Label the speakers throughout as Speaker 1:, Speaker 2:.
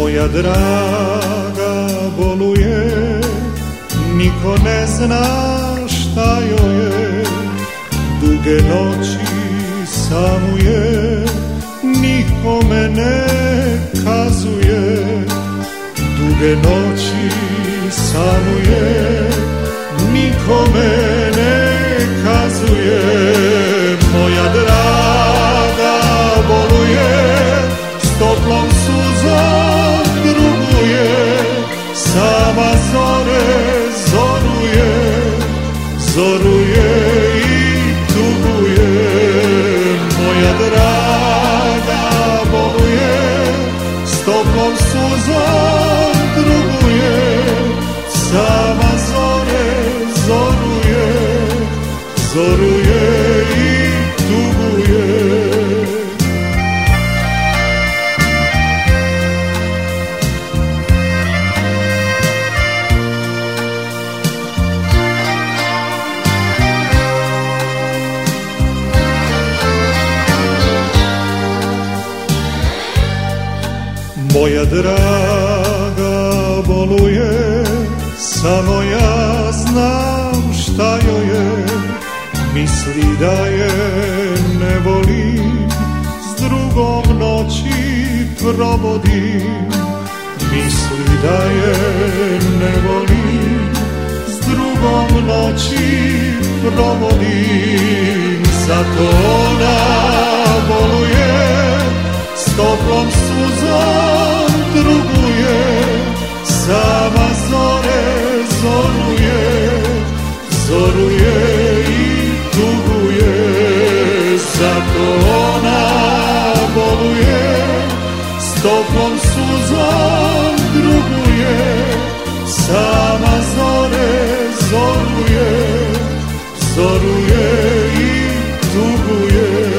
Speaker 1: Moja draga boluje, niko ne zna šta joj je. Duge noći samuje, nikome ne kazuje. Duge noći samuje, nikome ne kazuje. Moja draga boluje, s toplom suzom druguje. Sama zore zoruje, zoruje i tuguje. Moja draga boluje, s toplom suzom druguje. Sama zore zoruje, zoruje i tuguje. Moja draga boluje, samo ja znam šta joj je. Misli da je ne volim, s drugom noći provodim. Misli da je ne volim, s drugom noći provodim. Zato ona boluje, s toplom suzom druguje. Sama zore zoruje, zoruje i tuguje. Zato ona boluje, s toplom suzom druguje. Sama zore zoruje, zoruje i tuguje.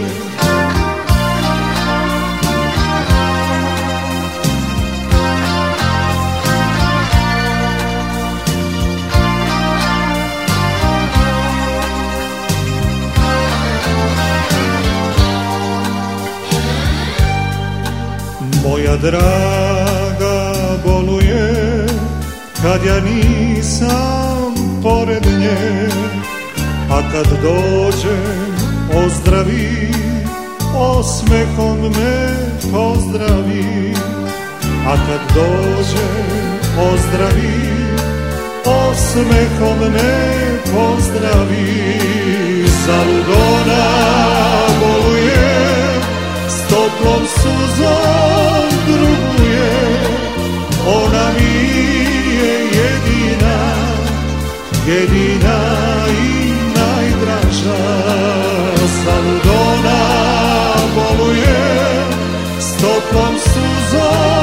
Speaker 1: Moja draga boluje, kad ja nisam pored nje. A kad dođem ozdravi, osmehom me pozdravi. A kad dođem ozdravi, osmehom me pozdravi. Zalud ona boluje, s toplom suzom druguje. Ona mi je jedina, jedina i najdraža. Zalud ona boluje, s toplom suzom